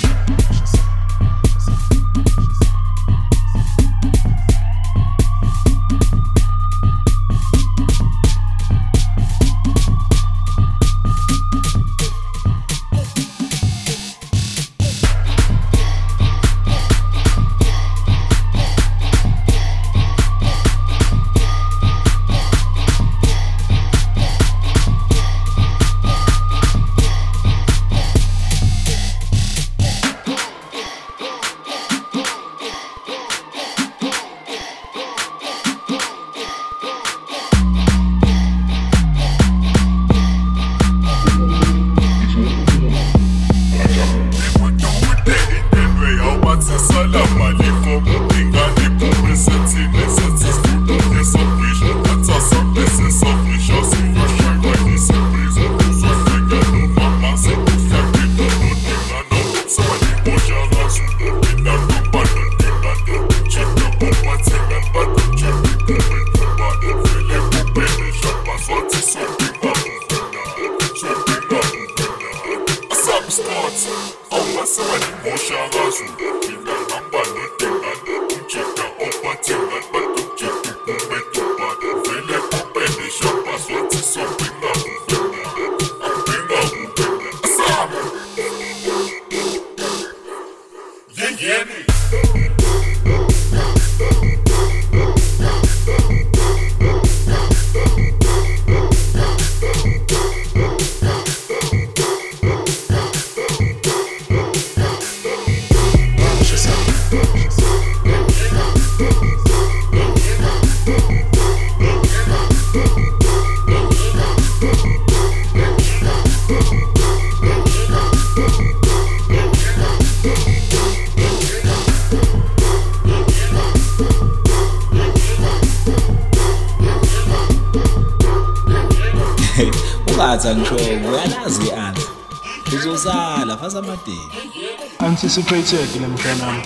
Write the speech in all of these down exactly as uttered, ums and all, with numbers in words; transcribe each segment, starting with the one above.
Anticipated le mfana.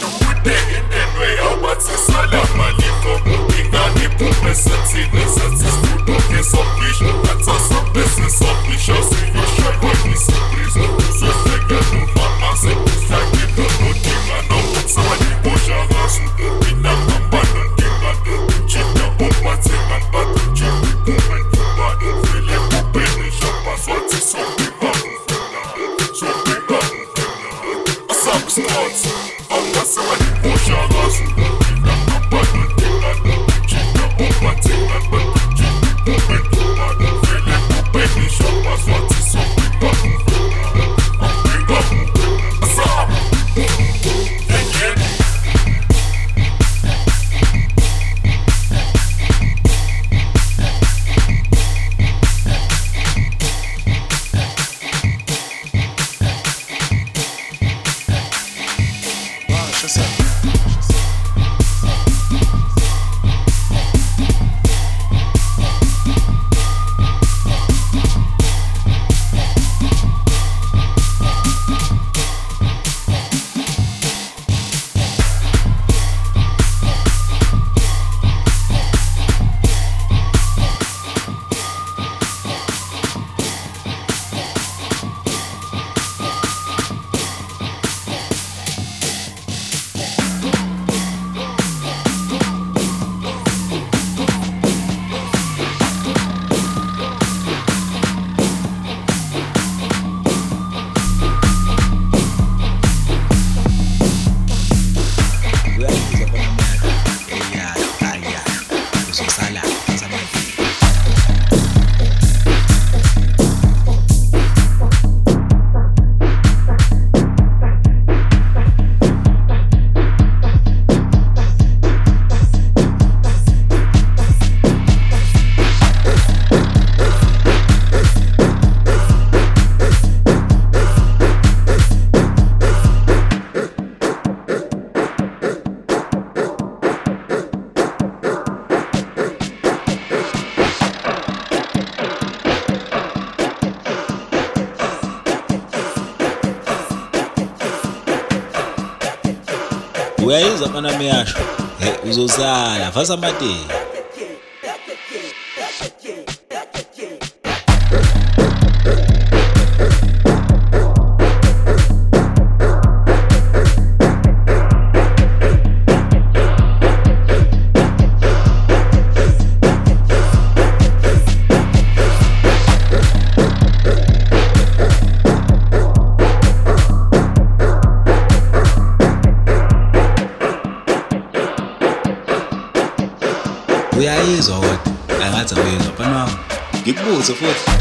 uyayizwa mana miyasho uzosala fasa amateki. uyayizwa kodwa angathi awuyizwa mfana wami ngikubuze futhi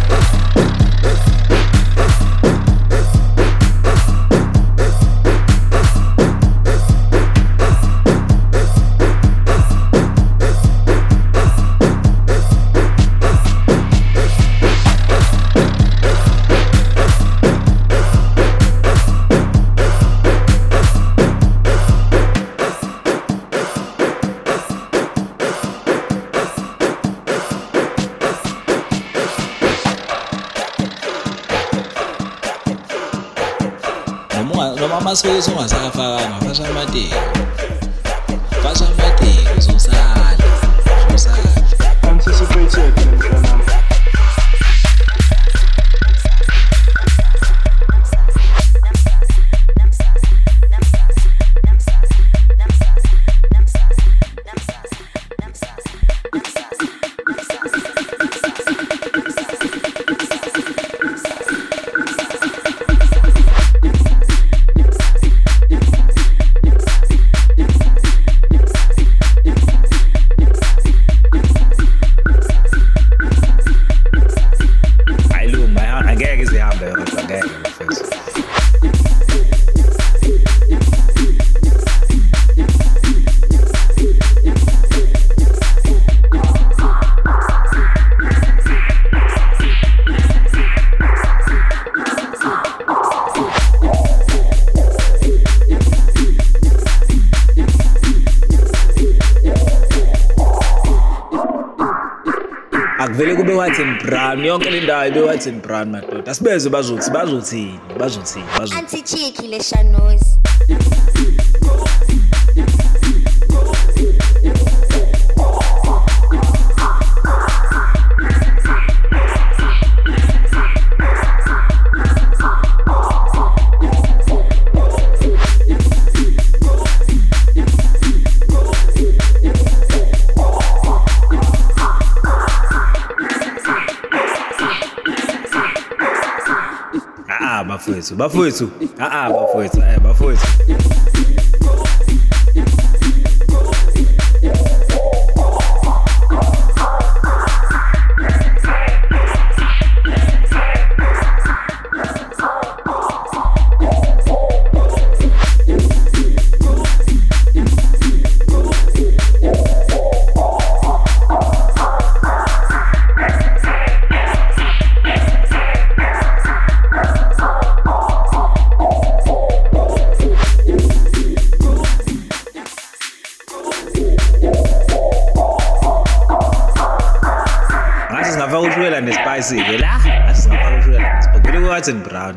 noma maswethu ungasakafakanga fasha amateki fasha amateki uzosala uzosala Anticipated le mkanami. Akuvele kube wathi Brown yonke le ndawo ibe wathi Brown madoda asibeze bazothi bazothini bazothini bazothi anti cheeky le Shanoz bafowethu bafowethu ah ah bafowethu eh bafowethu ngafaka ushukela nespice ke la athi ngafaka ushukela nesipagele kwathi Brown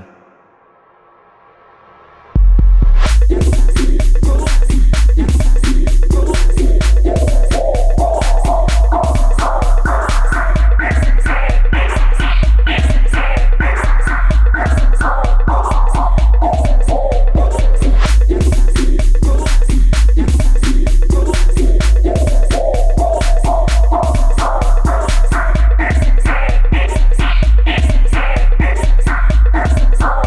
Oh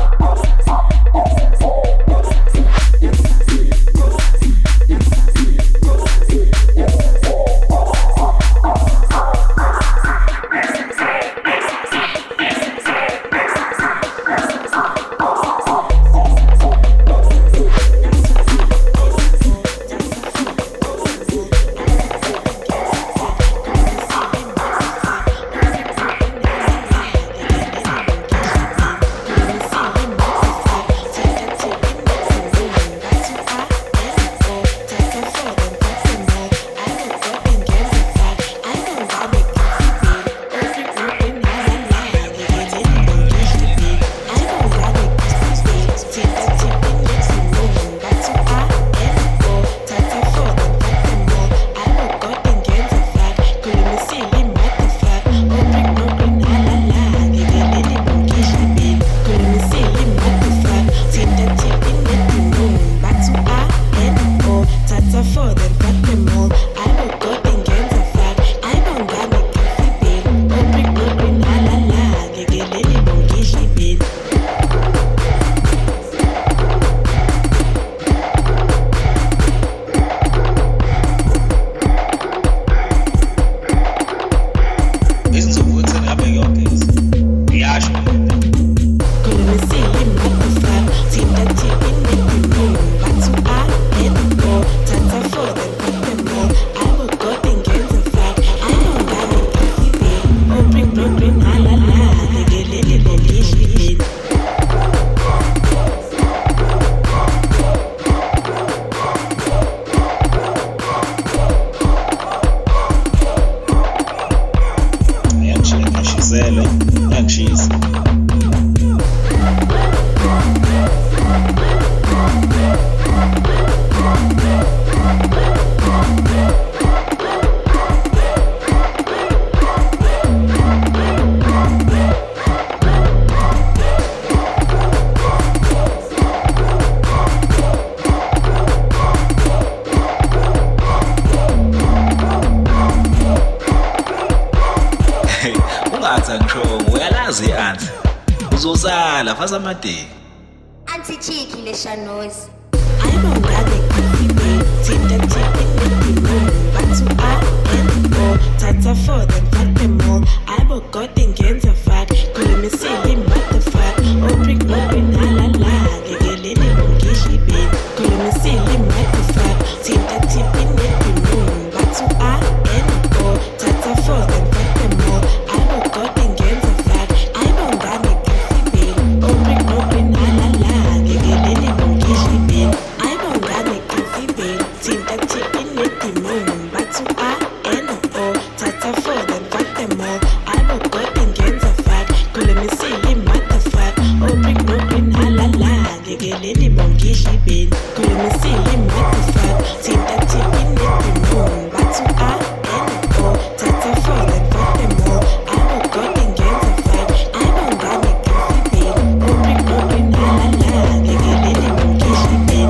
Anti uzosala fasa amadeni Anti cheeky le Shanoz. I'm on that tip the tip in the room. But to I and O, tata for them, fuck them all. I will go think into fact. Couldn't me see him, what the fuck? Oh, brick, no, green, la la la. Get a little monkey, she be. Couldn't me see him, what the fuck? Tip the tip in the room. But to I and O, tata for them, fuck them all. I will go think into fact. I'm on that tip. Oh, brick, no, green, la la la. Get a little monkey, she be. I'm on that tip the tip in the room. But to I and O, tata for them, fuck them all. I will go think into fact. Couldn't me see him, what the fuck? Oh, brick, no, green, la la la. Get a little monkey, she be. Couldn't me see him, what the fuck? Tip the tip in the room. But to I and O, tata for them, fuck them all. I will go think into fact. I'm on that tip. Oh, brick, no, green, la la la. Get a little monkey, she be.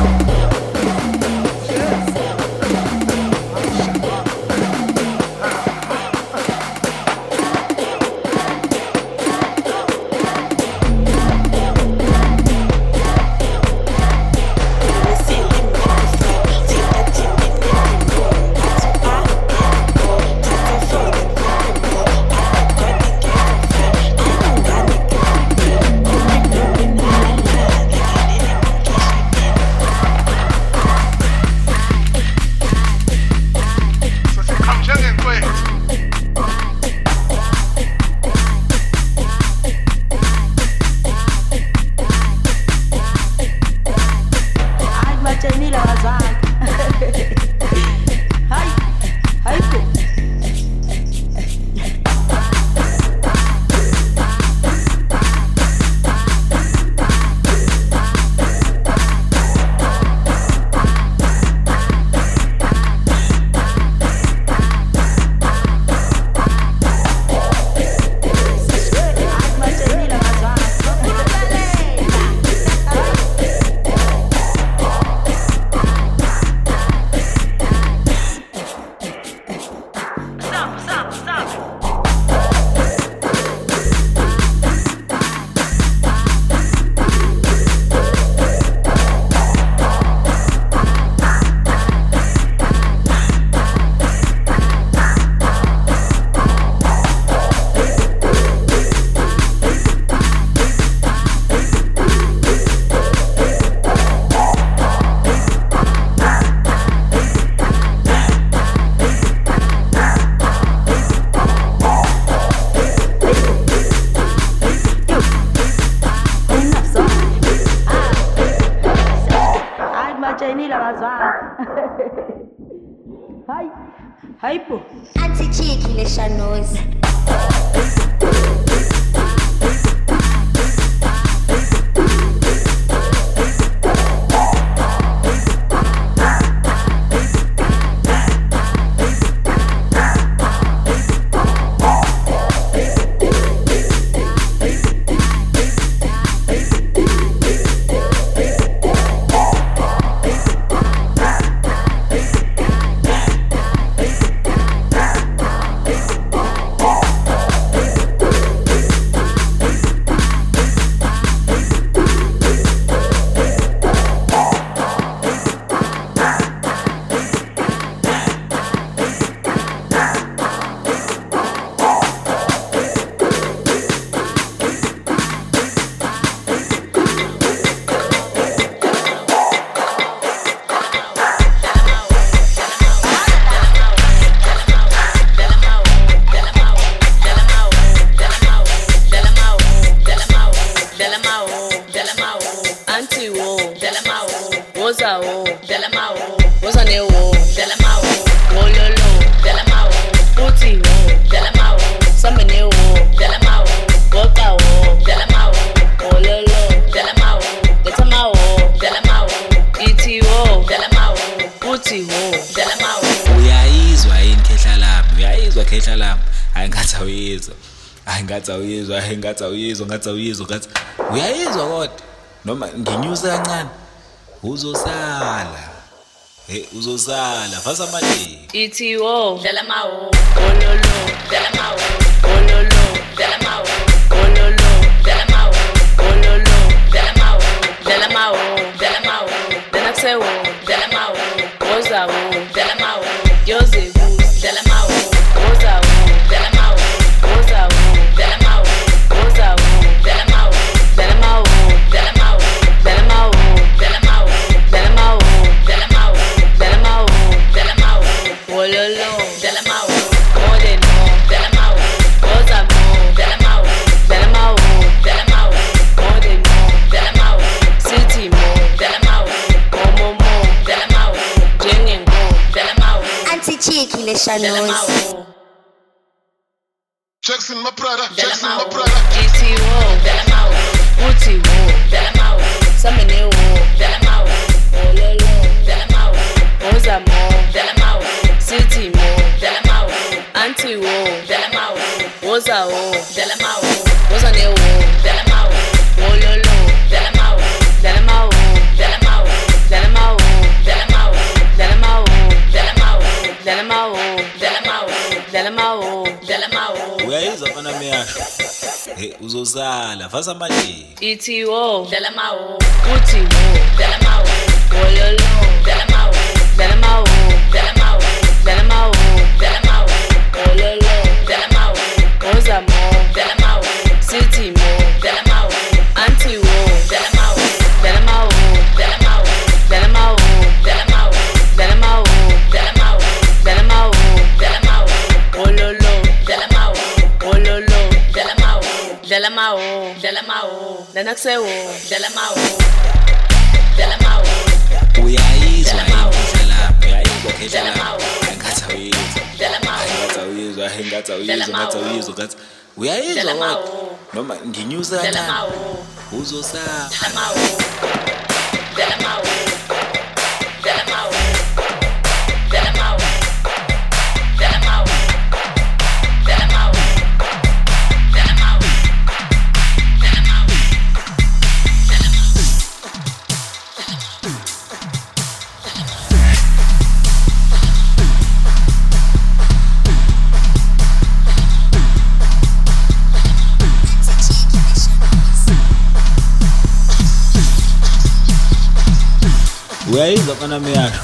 Anti cheeky le Shanoz. Della khehla lapha hayi ngathi awuyizwa hayi ngathi awuyizwa hayi ngathi awuyizwa ngathi awuyizwa ngathi uyayizwa kodwa noma nginyusa kancane uzosala hey uzosala fasa manje ithi wo Dala mawo, ololo dala mawo, ololo dala mawo, ololo dala mawo, ololo dala mawo, dala mawo dala mawo, dana kusewo dala mawo, wozawo dala mawo, yozebusi dala mawo, wozawo dala mawo, wozawo dala mawo, wozawo dala mawo, dala mawo dala mawo, dala mawo dala mawo, dala mawo dala mawo, dala mawo dala mawo, ololo dala mawo, modeno dala mawo, wozamo dala mawo, dala mawo dala mawo, modeno dala mawo, sithi mo dala mawo, momomo dala mawo, njengenko dala mawo, anti-cheeky le dala Shanoz. mawo Jackson, my brother. Dala Jackson, my mawo. brother. ithi wo Dala mawo, uthi wo dala mawo, samene wo dala mawo, ololo dala mawo, wozamo dala mawo, sithi mo dala mawo, anti wo dala mawo, wozawo dala mawo, wozane wo dala mawo, ololo dala mawo, dala mawo dala mawo, dala mawo dala mawo, dala mawo dala mawo, dala mawo dala mawo, dala mawo dala mawo, uyayizwa mfana miyasho hey uzosala fasa manje ithi wo dala mawo, uthi wo dala mawo, ololo dala mawo, dala mawo dala mawo, dala mawo dala mawo, ololo dala mawo, wozamo dala mawo, sithi mo dala mawo, anti wo dala mawo, dala mawo dala mawo, dala mawo dala mawo, dala mawo dala mawo, dala mawo dala mawo, ololo dala mawo, ololo dala mawo, dala mawo dala mawo, dana kusewo dala mawo, dala mawo, uyayizwa Dala mawo. khehla lapha uyayizwa khehla Dala lapha mawo. hayi ngathi awuyizwa dala mawo, hayi ngathi awuyizwa hayi ngathi awuyizwa Dala ngathi mawo. awuyizwa ngathi uyayizwa Dala kodwa mawo. noma nginyusa dala kancane mawo, uzosala dala mawo, dala mawo, dala mawo, dala mawo, dala mawo, dala mawo, dala mawo, dala mawo. uyayizwa mfana miyasho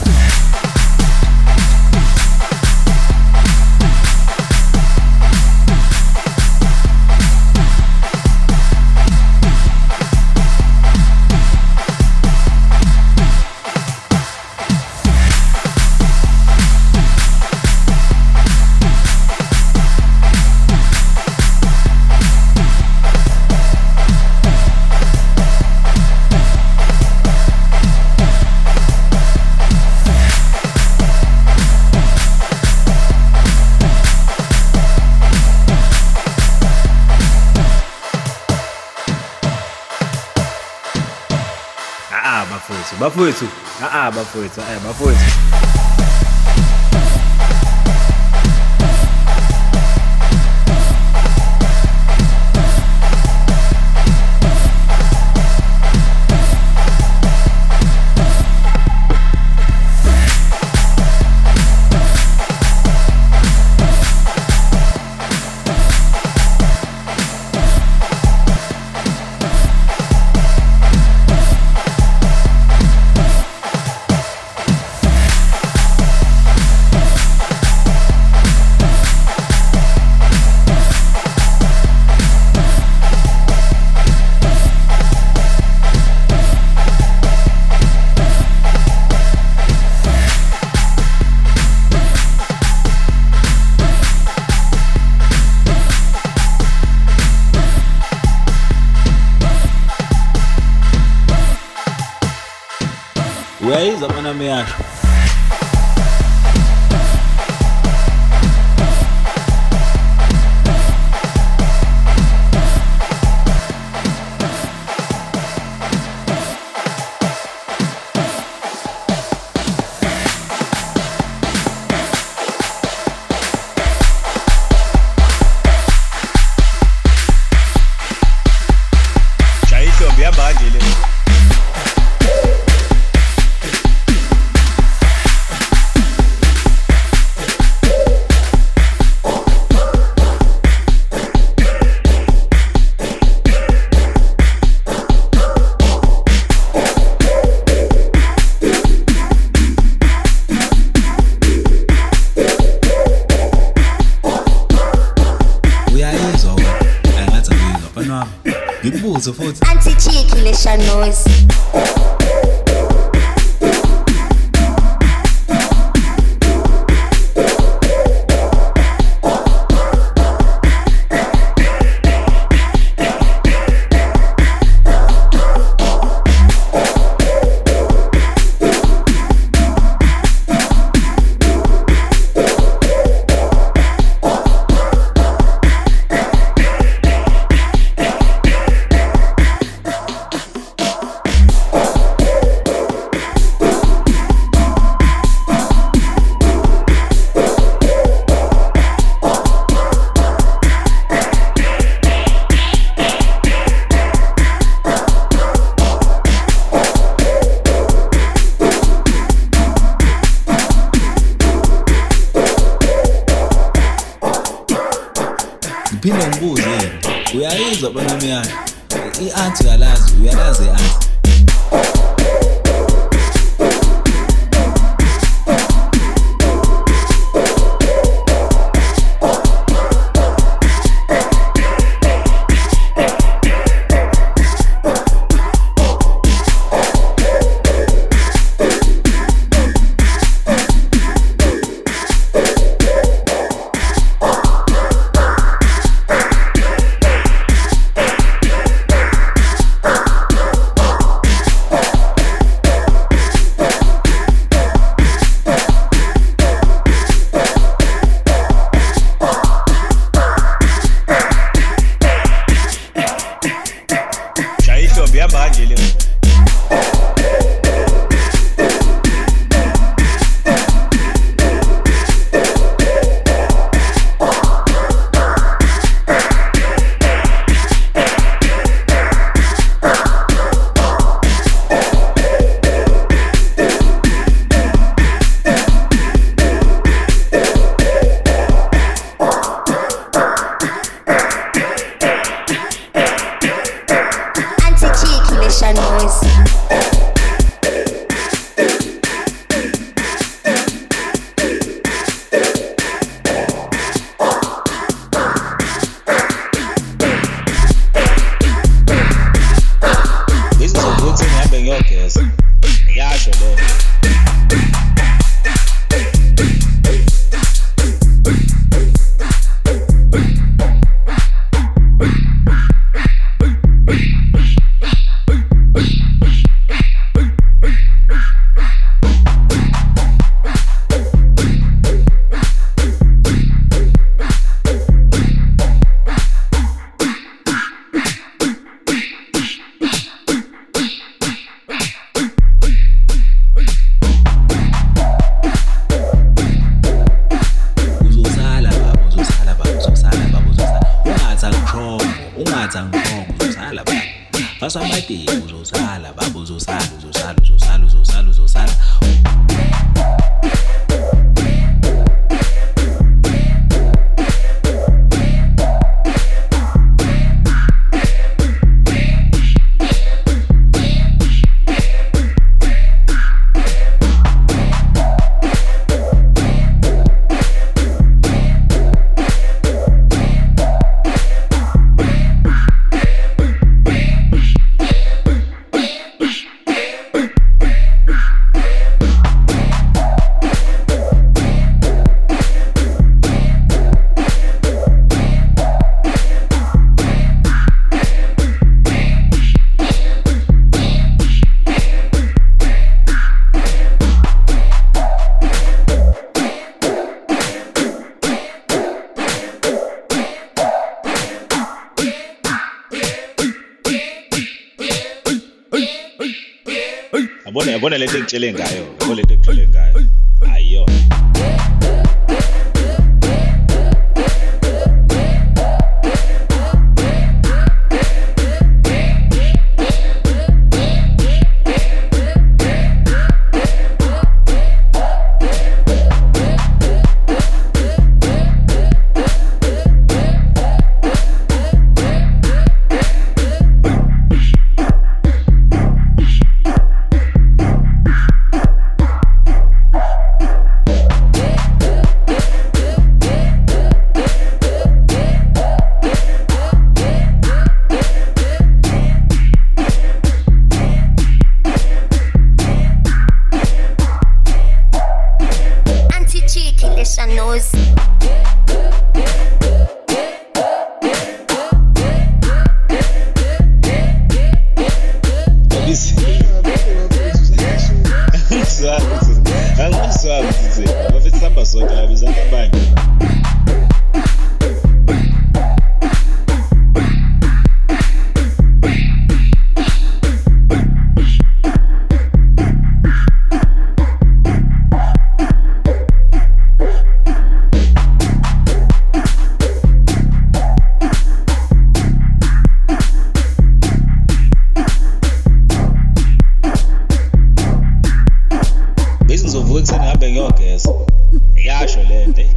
Ah, bafowethu bafowethu ah bafowethu eh bafowethu uyayizwa mfana miyasho futhi futhi. Anti-cheeky lisha noise. Phinde ngibuze yena. Uyayizwa banami yakhe. I-auntie uyalazi, uyalazi i-auntie. Basamati uzosala baba uzosala uzosala uzosala uzosala uzosala. Yabona yabona lento engitshele ngayo, yabona lento engitshele ngayo. Ayo. Killisha knows. Angizwazi size bafethu sihamba sonke la bizana abanye. Bezingizovuka ekuseni ngihambe ngiyogeza. Iyasho le nto.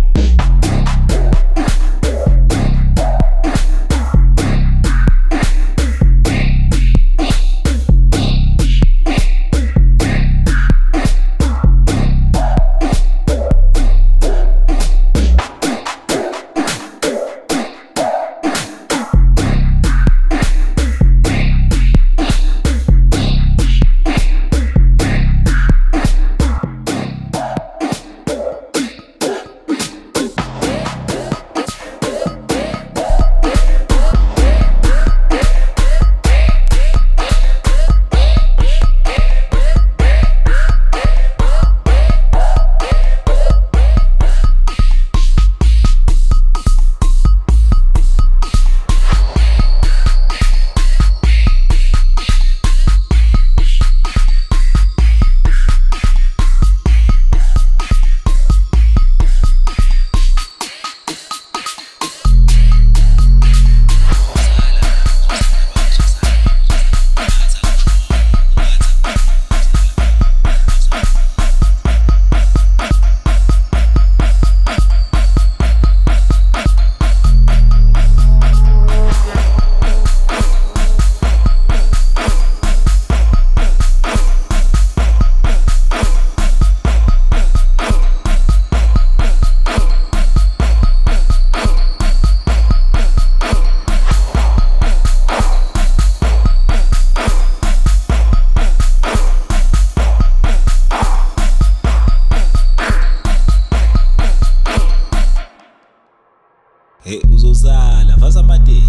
Hey uzosala vasa mate.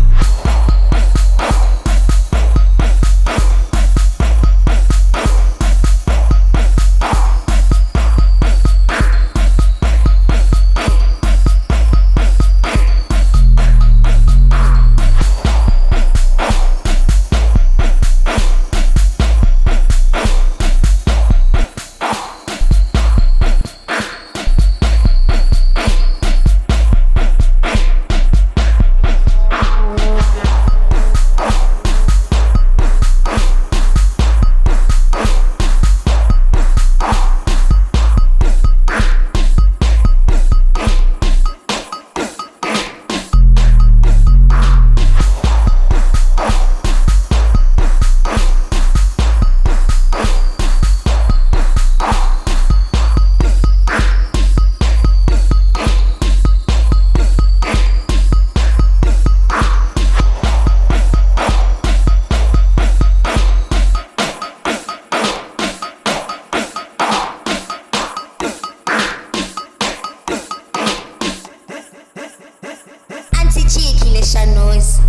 Anti-G Killisha knows.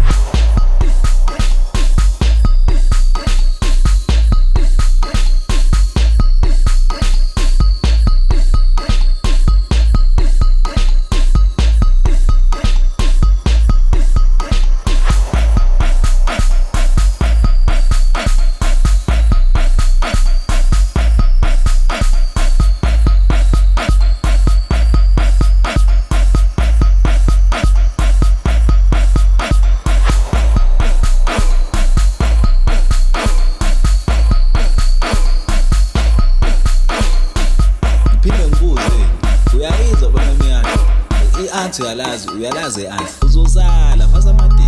I-anti uyalazi uyalazi i-anti uzosala vasa mate.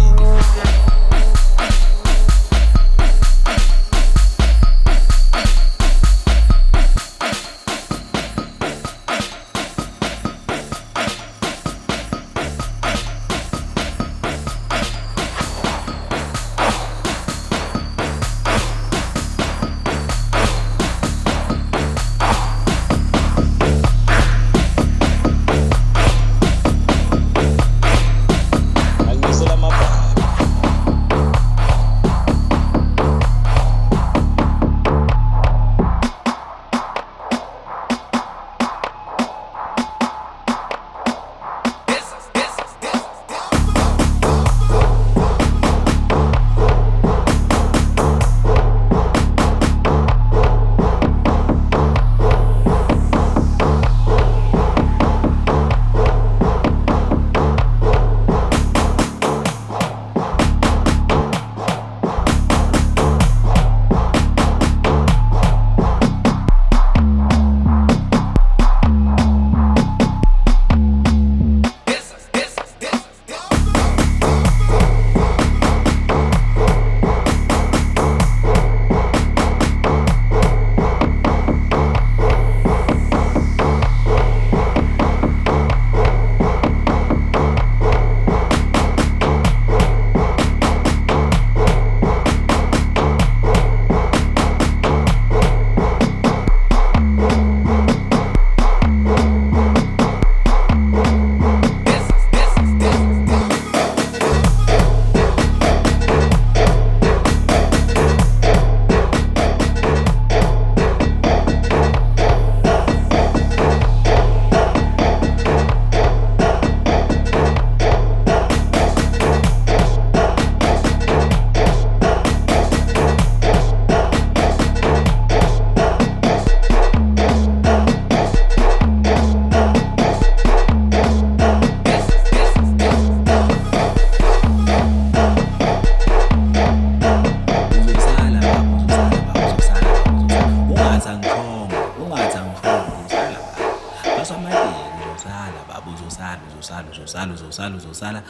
fasa amateki uzosala baba uzosala uzosala uzosala uzosala uzosala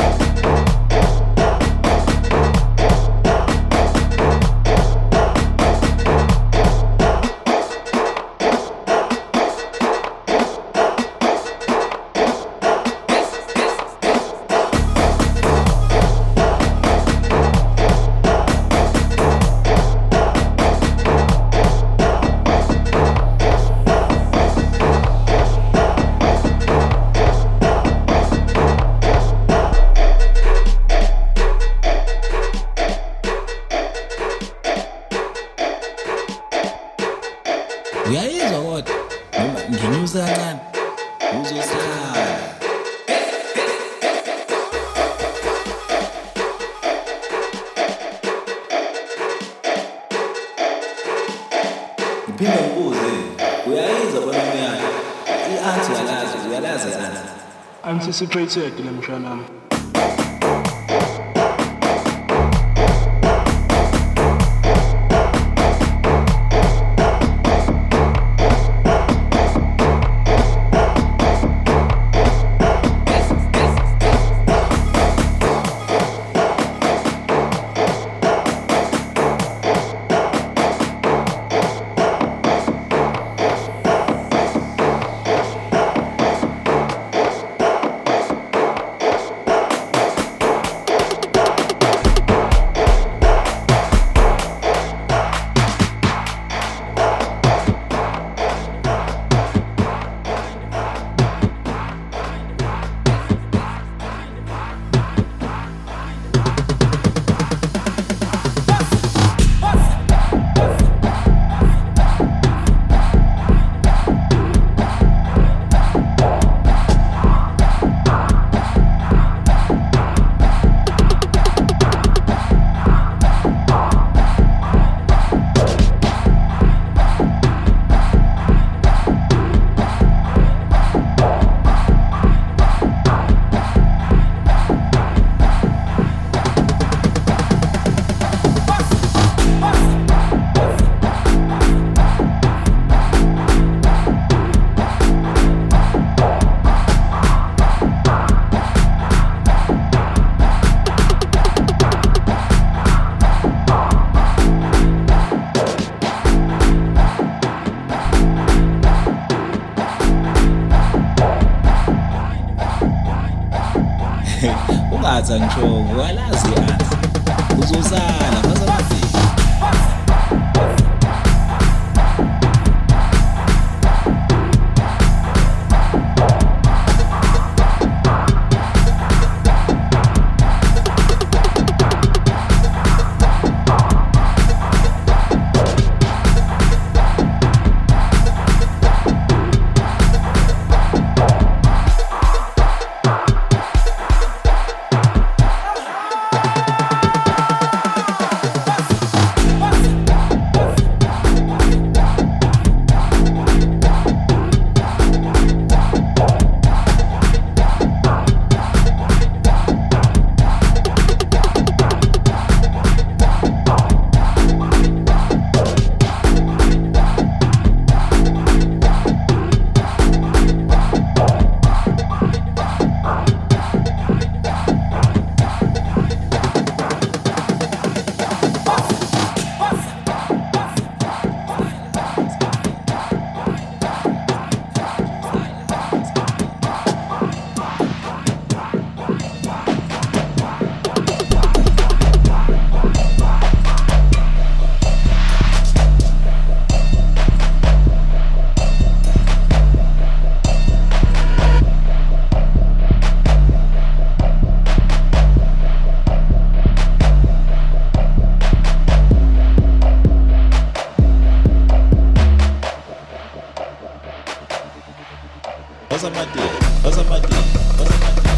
uyayizwa kodwa noma nginyusa kancane uzosala ngiphinde ngibuze uyayizwa bona umyalo i-anti uyalazi uyalazi anti Anticipated le mshanami. ungathi angisho uyalazi anti uzosala fasa amateki fasa amateki fasa amateki fasa amateki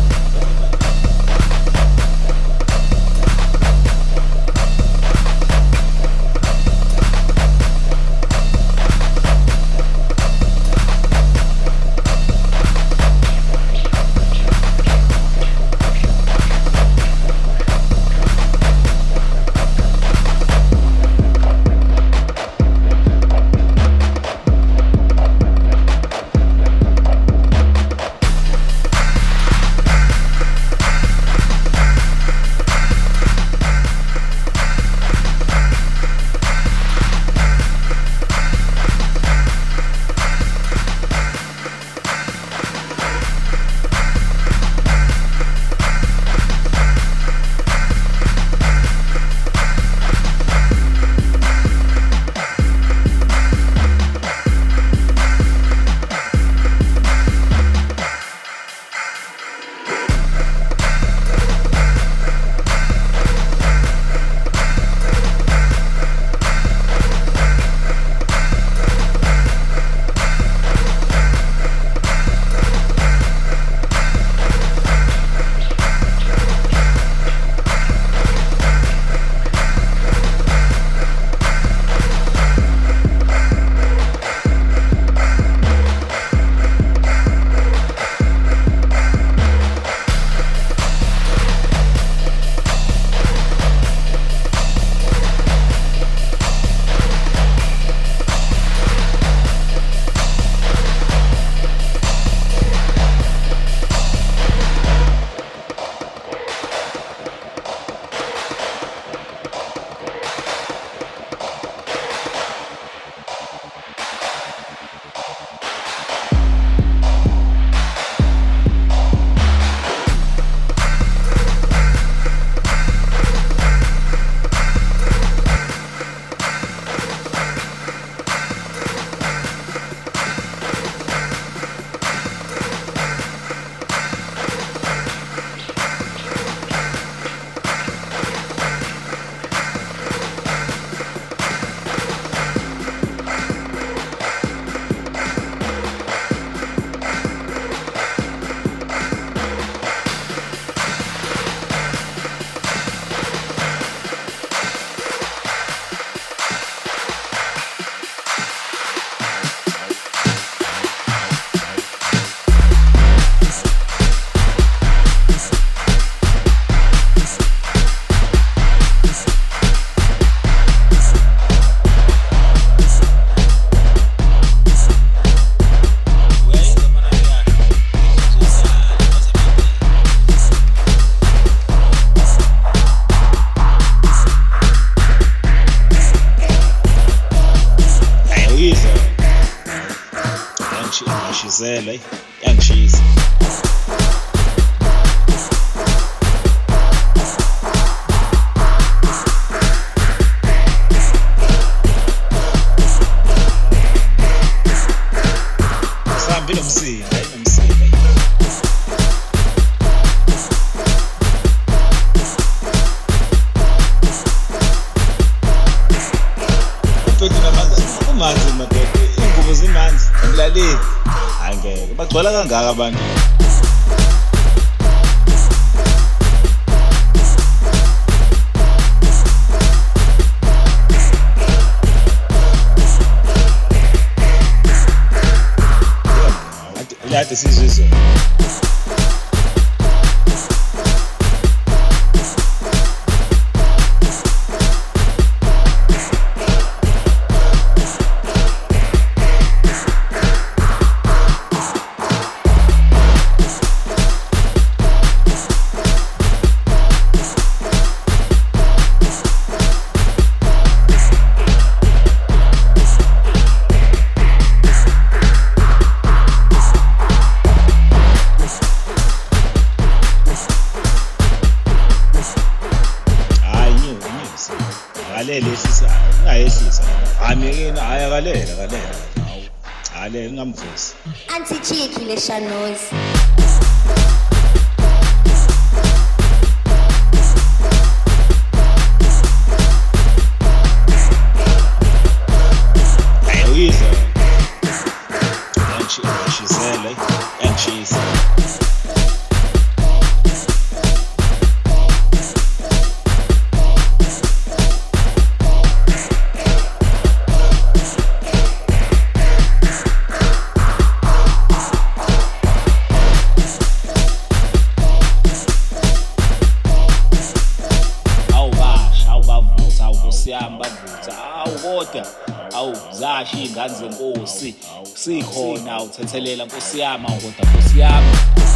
Yangishisela, yangishisa. Sambi nomsila, nomsila. Mfethu namanzi, umanzi madoda, ingubo zimanzi, ngilali. Angeke bagcwala kangaka abantu. Lati sizwe. Kalele sisa ungayehlisa amekeni haya kalela kalela hawu hale ngamvusi anti cheeky le Shanoz ayuyizwa yangishisela yangishisa siyamba bavutha awu kodwa awu zashi ingane zenkosi sikhona uthethelela Nkosi yami kodwa Nkosi yami